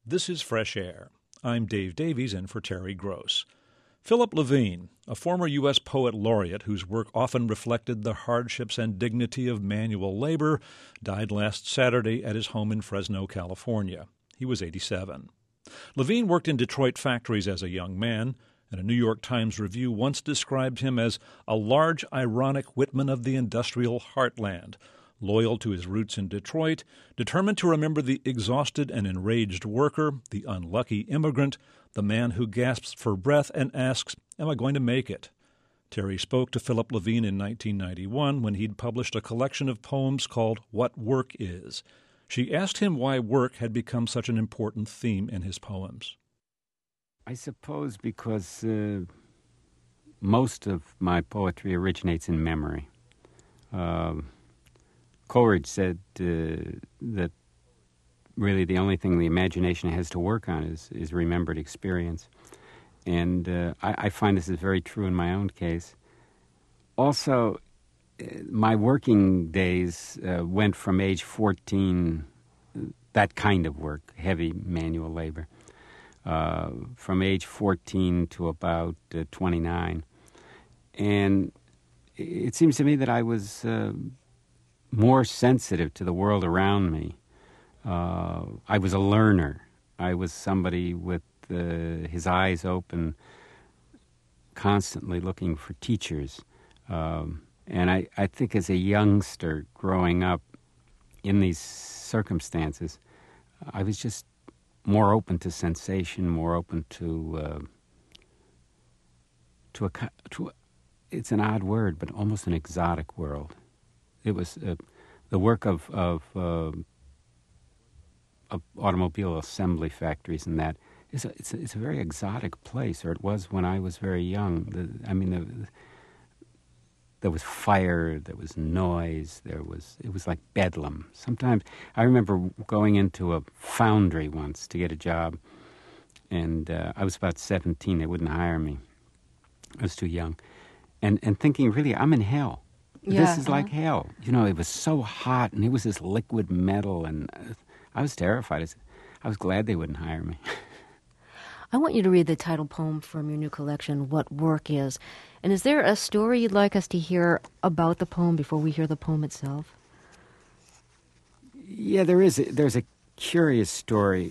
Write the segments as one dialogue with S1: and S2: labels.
S1: This is Fresh Air. I'm Dave Davies in for Terry Gross. Philip Levine, a former U.S. poet laureate whose work often reflected the hardships and dignity of manual labor, died last Saturday at his home in Fresno, California. He was 87. Levine worked in Detroit factories as a young man, and a New York Times review once described him as a large, ironic Whitman of the industrial heartland, loyal to his roots in Detroit, determined to remember the exhausted and enraged worker, the unlucky immigrant, the man who gasps for breath and asks, "Am I going to make it?" Terry spoke to Philip Levine in 1991 when he'd published a collection of poems called What Work Is. She asked him why work had become such an important theme in his poems.
S2: I suppose because most of my poetry originates in memory. Coleridge said that really the only thing the imagination has to work on is remembered experience. And I find this is very true in my own case. Also, my working days went from age 14, that kind of work, heavy manual labor, from age 14 to about 29. And it seems to me that I was more sensitive to the world around me. I was a learner. I was somebody with his eyes open, constantly looking for teachers. And I think as a youngster growing up in these circumstances, I was just more open to sensation, more open to it's an odd word, but almost an exotic world. It was the work of automobile assembly factories, and that it's a very exotic place, or it was when I was very young. There was fire, there was noise, it was like bedlam. Sometimes I remember going into a foundry once to get a job, and I was about 17. They wouldn't hire me. I was too young, and thinking, really, I'm in hell. This is like hell. You know, it was so hot, and it was this liquid metal, and I was terrified. I was glad they wouldn't hire me.
S3: I want you to read the title poem from your new collection, What Work Is. And is there a story you'd like us to hear about the poem before we hear the poem itself?
S2: Yeah, there is. There's a curious story.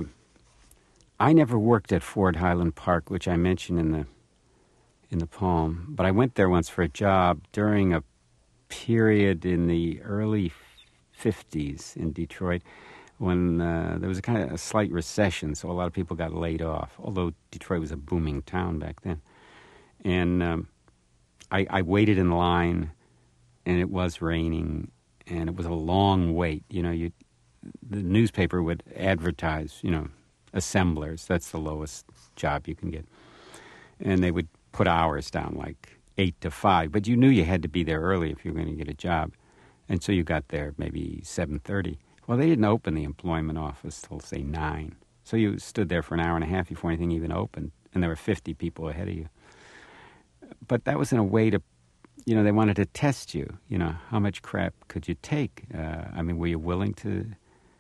S2: I never worked at Ford Highland Park, which I mentioned in the poem, but I went there once for a job during a period in the early 50s in Detroit when there was a slight recession, so a lot of people got laid off, although Detroit was a booming town back then. And I waited in line, and it was raining, and it was a long wait. You know, the newspaper would advertise, assemblers. That's the lowest job you can get. And they would put hours down, like 8 to 5, but you knew you had to be there early if you were going to get a job. And so you got there maybe 7:30. Well, they didn't open the employment office till, say, 9. So you stood there for an hour and a half before anything even opened, and there were 50 people ahead of you. But that was in a way to, they wanted to test you. How much crap could you take? Were you willing to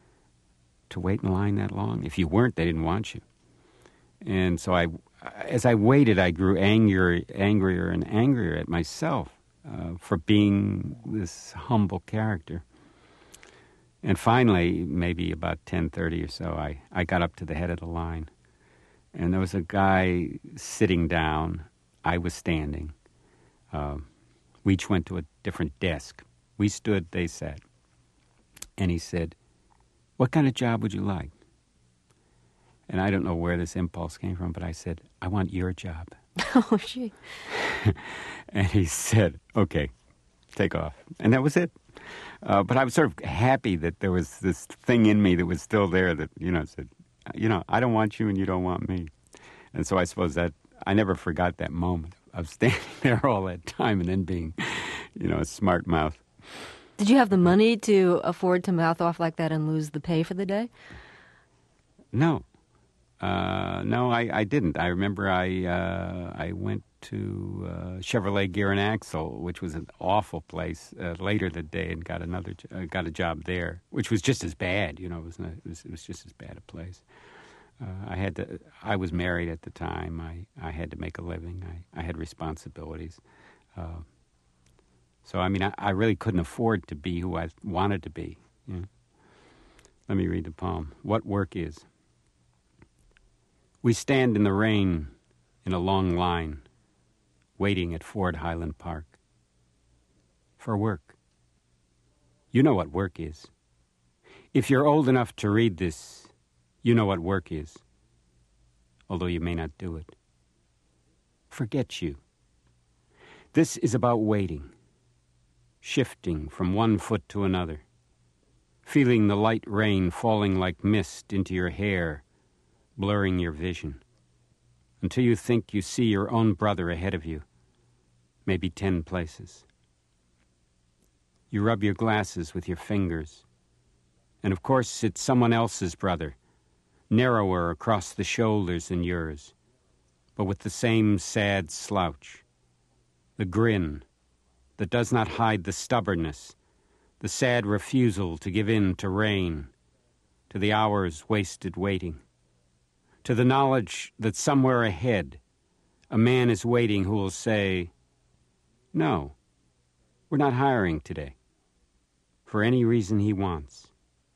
S2: wait in line that long? If you weren't, they didn't want you. And so as I waited, I grew angrier and angrier at myself for being this humble character. And finally, maybe about 10:30 or so, I got up to the head of the line. And there was a guy sitting down. I was standing. We each went to a different desk. We stood, they sat. And he said, "What kind of job would you like?" And I don't know where this impulse came from, but I said, "I want your job."
S3: Oh, gee.
S2: And he said, "Okay, take off." And that was it. But I was sort of happy that there was this thing in me that was still there that, said, I don't want you and you don't want me. And so I suppose that I never forgot that moment of standing there all that time and then being, a smart mouth.
S3: Did you have the money to afford to mouth off like that and lose the pay for the day?
S2: No. No, I didn't. I remember I went to Chevrolet Gear and Axle, which was an awful place, later that day, and got a job there, which was just as bad. It was just as bad a place. I was married at the time. I had to make a living. I had responsibilities. So, I mean, I really couldn't afford to be who I wanted to be. You know? Let me read the poem. What Work Is. We stand in the rain in a long line, waiting at Ford Highland Park. For work. You know what work is. If you're old enough to read this, you know what work is, although you may not do it. Forget you. This is about waiting, shifting from one foot to another, feeling the light rain falling like mist into your hair, blurring your vision, until you think you see your own brother ahead of you, maybe 10 places. You rub your glasses with your fingers, and of course it's someone else's brother, narrower across the shoulders than yours, but with the same sad slouch, the grin that does not hide the stubbornness, the sad refusal to give in to rain, to the hours wasted waiting, to the knowledge that somewhere ahead a man is waiting who will say, "No, we're not hiring today," for any reason he wants.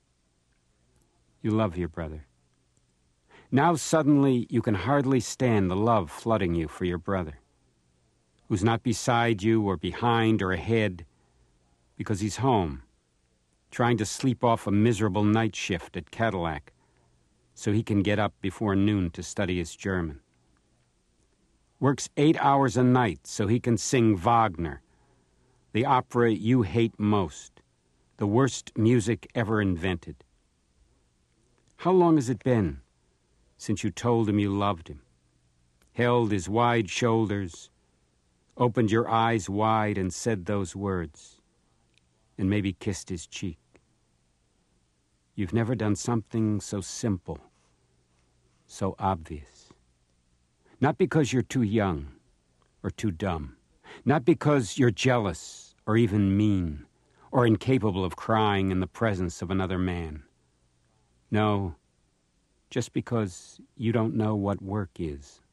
S2: You love your brother. Now suddenly you can hardly stand the love flooding you for your brother, who's not beside you or behind or ahead, because he's home, trying to sleep off a miserable night shift at Cadillac so he can get up before noon to study his German. Works 8 hours a night so he can sing Wagner, the opera you hate most, the worst music ever invented. How long has it been since you told him you loved him, held his wide shoulders, opened your eyes wide and said those words, and maybe kissed his cheek? You've never done something so simple, so obvious. Not because you're too young or too dumb, not because you're jealous or even mean or incapable of crying in the presence of another man. No, just because you don't know what work is.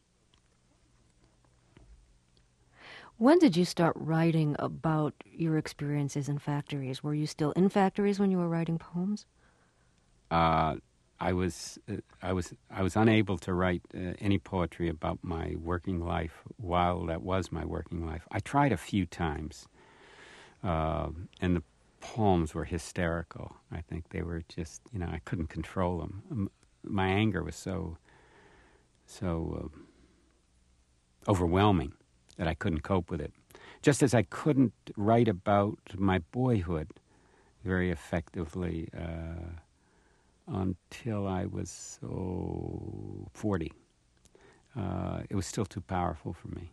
S3: When did you start writing about your experiences in factories? Were you still in factories when you were writing poems?
S2: I was unable to write any poetry about my working life while that was my working life. I tried a few times, and the poems were hysterical. I think they were just, I couldn't control them. My anger was so overwhelming that I couldn't cope with it. Just as I couldn't write about my boyhood very effectively until I was 40. It was still too powerful for me.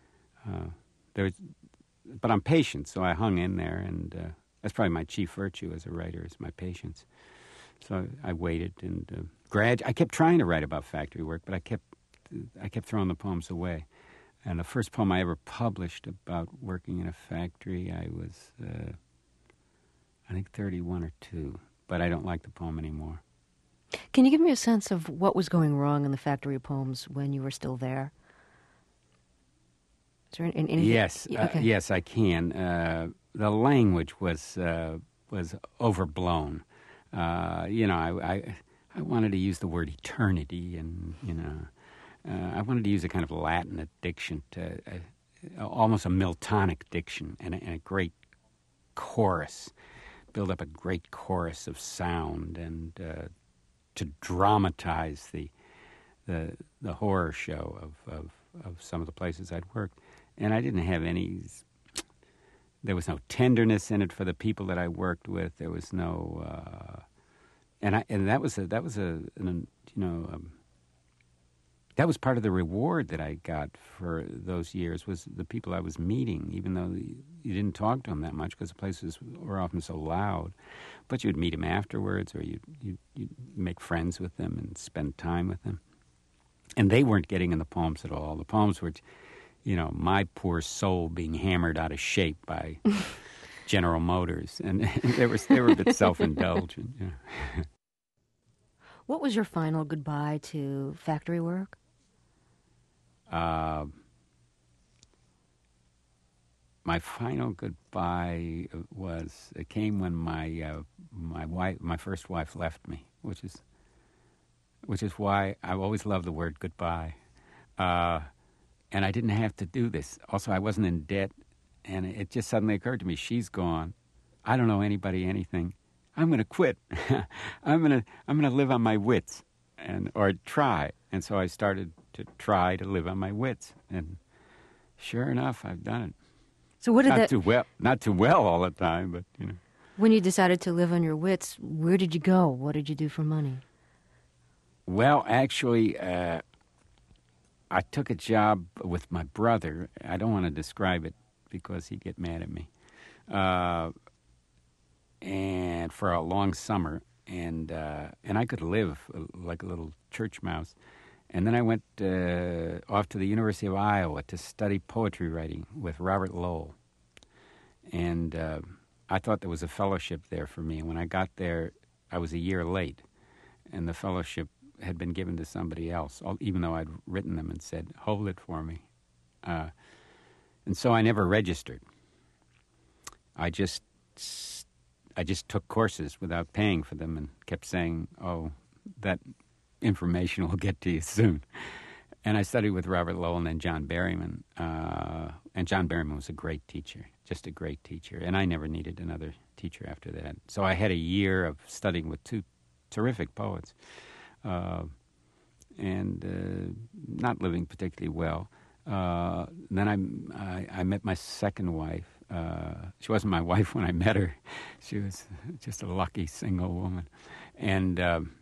S2: But I'm patient, so I hung in there, and that's probably my chief virtue as a writer, is my patience. So I waited, and I kept trying to write about factory work, but I kept throwing the poems away. And the first poem I ever published about working in a factory, I was, I think, 31 or 2. But I don't like the poem anymore.
S3: Can you give me a sense of what was going wrong in the factory poems when you were still there? Is there anything?
S2: Yes,
S3: okay.
S2: Yes, I can. The language was overblown. I wanted to use the word eternity, and I wanted to use a kind of Latin diction, almost a Miltonic diction, and a great chorus, build up a great chorus of sound, and to dramatize the horror show of some of the places I'd worked. And I didn't have any. There was no tenderness in it for the people that I worked with. There was no, that was part of the reward that I got for those years, was the people I was meeting, even though you didn't talk to them that much because the places were often so loud. But you'd meet them afterwards, or you'd make friends with them and spend time with them. And they weren't getting in the poems at all. The poems were, my poor soul being hammered out of shape by General Motors. And they were a bit self-indulgent.
S3: What was your final goodbye to factory work?
S2: My final goodbye came when my first wife left me, which is why I always love the word goodbye. And I didn't have to do this. Also, I wasn't in debt, and it just suddenly occurred to me, she's gone. I don't know anybody, anything. I'm going to quit. I'm going to live on my wits, or try. And so I started to try to live on my wits, and sure enough, I've done it.
S3: So what did
S2: not too well all the time, but you know.
S3: When you decided to live on your wits, where did you go? What did you do for money?
S2: Well, actually, I took a job with my brother. I don't want to describe it because he'd get mad at me. And for a long summer, and I could live like a little church mouse. And then I went off to the University of Iowa to study poetry writing with Robert Lowell. And I thought there was a fellowship there for me. And when I got there, I was a year late, and the fellowship had been given to somebody else, even though I'd written them and said, hold it for me. And so I never registered. I just took courses without paying for them and kept saying, oh, that information will get to you soon. And I studied with Robert Lowell and then John Berryman. And John Berryman was a great teacher, just a great teacher. And I never needed another teacher after that. So I had a year of studying with two terrific poets. And not living particularly well. Then I met my second wife. She wasn't my wife when I met her. She was just a lucky single woman. And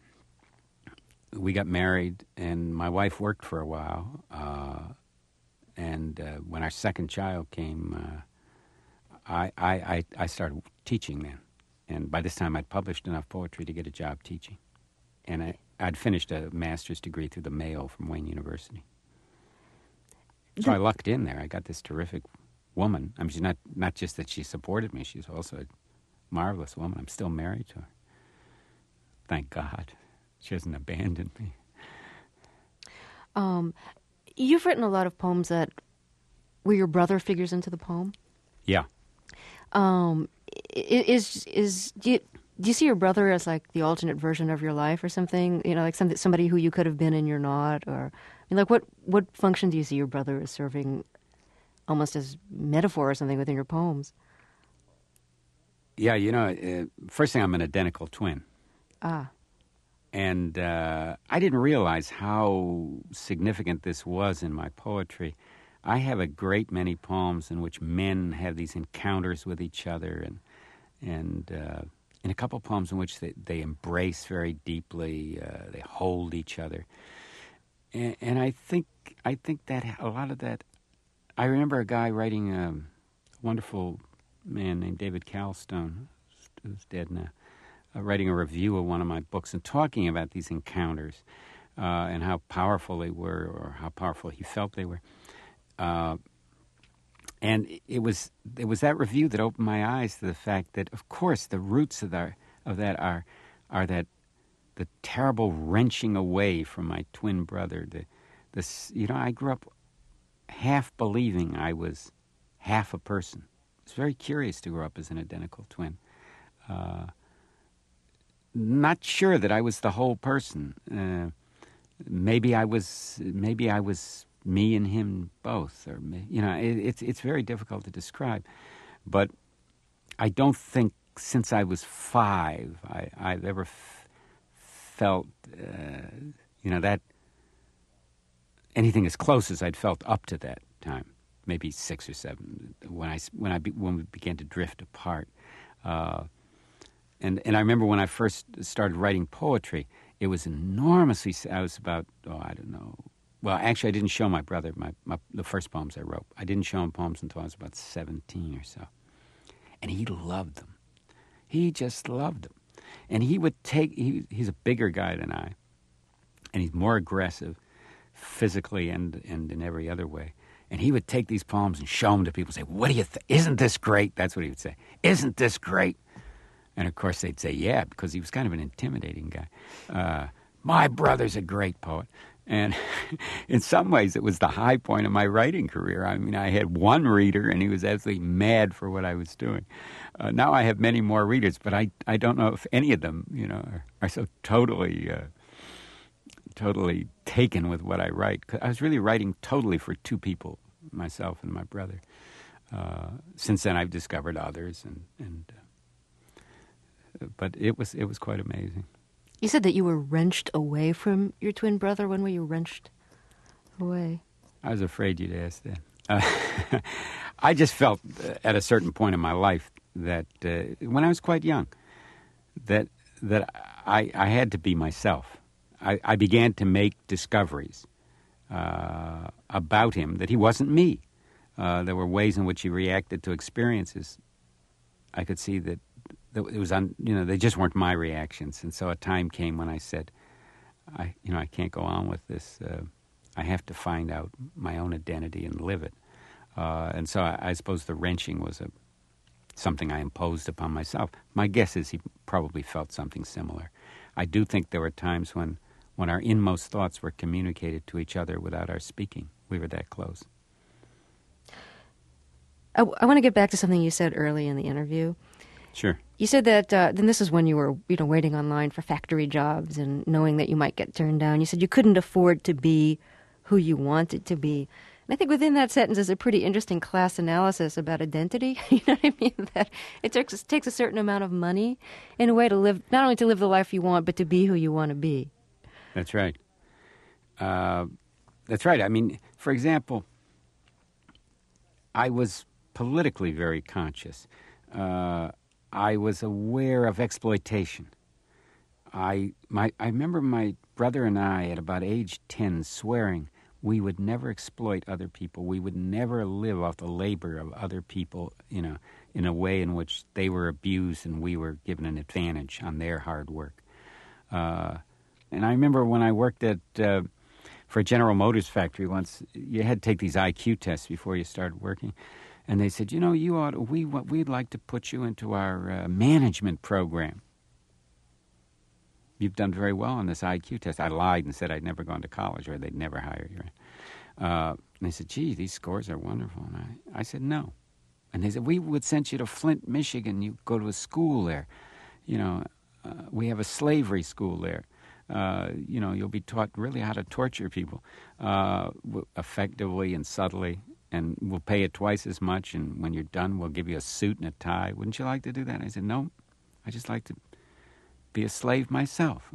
S2: we got married, and my wife worked for a while. And when our second child came, I started teaching then. And by this time, I'd published enough poetry to get a job teaching. And I'd finished a master's degree through the Mayo from Wayne University. So I lucked in there. I got this terrific woman. I mean, she's not just that she supported me, she's also a marvelous woman. I'm still married to her. Thank God. She hasn't abandoned me.
S3: You've written a lot of poems where your brother figures into the poem.
S2: Yeah.
S3: Do you see your brother as like the alternate version of your life or something? You know, like somebody who you could have been and you're not, or I mean, like what function do you see your brother as serving, almost as metaphor or something within your poems?
S2: Yeah, you know, first thing, I'm an identical twin.
S3: Ah.
S2: And I didn't realize how significant this was in my poetry. I have a great many poems in which men have these encounters with each other, and in a couple poems in which they embrace very deeply, they hold each other. And I think that a lot of that, I remember a guy writing, a wonderful man named David Calstone, who's dead now, writing a review of one of my books and talking about these encounters and how powerful they were, or how powerful he felt they were. And it was that review that opened my eyes to the fact that, of course, the roots of that are that the terrible wrenching away from my twin brother. I grew up half believing I was half a person. It's very curious to grow up as an identical twin. Not sure that I was the whole person. Maybe I was me and him both, or it's very difficult to describe. But I don't think since I was 5 I've ever felt that anything as close as I'd felt up to that time. Maybe 6 or 7 when we began to drift apart. And I remember when I first started writing poetry, it was enormously. I was about, I don't know. Well, actually, I didn't show my brother the first poems I wrote. I didn't show him poems until I was about 17 or so. And he loved them. He just loved them. And he would he's a bigger guy than I, and he's more aggressive physically and in every other way. And he would take these poems and show them to people and say, what do you think? Isn't this great? That's what he would say. Isn't this great? And, of course, they'd say, yeah, because he was kind of an intimidating guy. my brother's a great poet. And in some ways, it was the high point of my writing career. I mean, I had one reader, and he was absolutely mad for what I was doing. Now I have many more readers, but I don't know if any of them, are so totally taken with what I write. 'Cause I was really writing totally for two people, myself and my brother. Since then, I've discovered others, but it was quite amazing.
S3: You said that you were wrenched away from your twin brother. When were you wrenched away?
S2: I was afraid you'd ask that. I just felt at a certain point in my life that when I was quite young, that I had to be myself. I began to make discoveries about him that he wasn't me. There were ways in which he reacted to experiences. I could see that it was they just weren't my reactions, and so a time came when I said, I can't go on with this. I have to find out my own identity and live it. And so I suppose the wrenching was something I imposed upon myself. My guess is he probably felt something similar. I do think there were times when our inmost thoughts were communicated to each other without our speaking. We were that close.
S3: I want to get back to something you said early in the interview.
S2: Sure.
S3: You said that then this is when you were, waiting online for factory jobs and knowing that you might get turned down. You said you couldn't afford to be who you wanted to be. And I think within that sentence is a pretty interesting class analysis about identity. You know what I mean? That it takes a certain amount of money in a way to live, not only to live the life you want, but to be who you want to be.
S2: That's right. That's right. I mean, for example, I was politically very conscious. I was aware of exploitation. I remember my brother and I, at about age 10, swearing we would never exploit other people. We would never live off the labor of other people, in a way in which they were abused and we were given an advantage on their hard work. And I remember when I worked for a General Motors factory once, you had to take these IQ tests before you started working. And they said, we'd like to put you into our management program. You've done very well on this IQ test. I lied and said I'd never gone to college or they'd never hire you. And they said, gee, these scores are wonderful. And I said, no. And they said, we would send you to Flint, Michigan. You go to a school there. We have a slavery school there. You'll be taught really how to torture people effectively and subtly. And we'll pay you twice as much, and when you're done, we'll give you a suit and a tie. Wouldn't you like to do that? And I said, no, I just like to be a slave myself.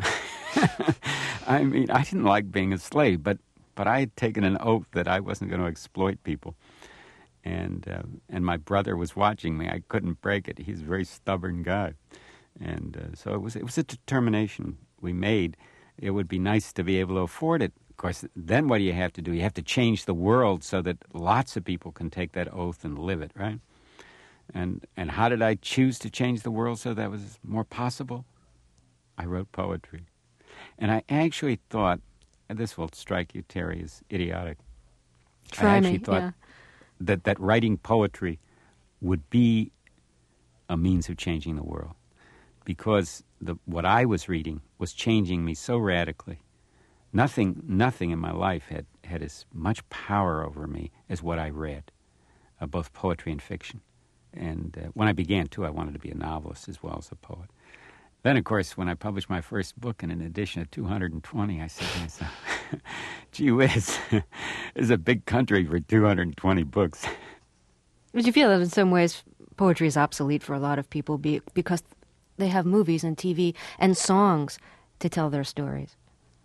S2: I mean, I didn't like being a slave, but I had taken an oath that I wasn't going to exploit people. And my brother was watching me. I couldn't break it. He's a very stubborn guy. And so it was a determination we made. It would be nice to be able to afford it. Of course, then what do you have to do? You have to change the world so that lots of people can take that oath and live it, right? And how did I choose to change the world so that was more possible? I wrote poetry. And I actually thought, and this will strike you, Terry, as idiotic. I actually thought that writing poetry would be a means of changing the world. Because what I was reading was changing me so radically. Nothing in my life had as much power over me as what I read, both poetry and fiction. And when I began, too, I wanted to be a novelist as well as a poet. Then, of course, when I published my first book in an edition of 220, I said to myself, gee whiz, this is a big country for 220 books.
S3: But you feel that in some ways poetry is obsolete for a lot of people because they have movies and TV and songs to tell their stories.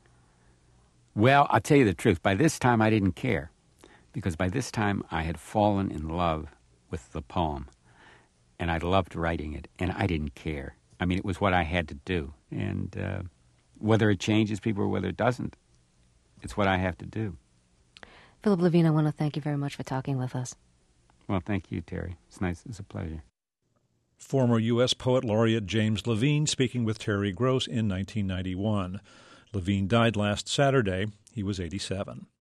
S2: Well, I'll tell you the truth. By this time, I didn't care, because by this time, I had fallen in love with the poem, and I loved writing it, and I didn't care. I mean, it was what I had to do, and whether it changes people or whether it doesn't, it's what I have to do.
S3: Philip Levine, I want to thank you very much for talking with us.
S2: Well, thank you, Terry. It's nice. It's a pleasure.
S1: Former U.S. Poet Laureate James Levine speaking with Terry Gross in 1991. Levine died last Saturday. He was 87.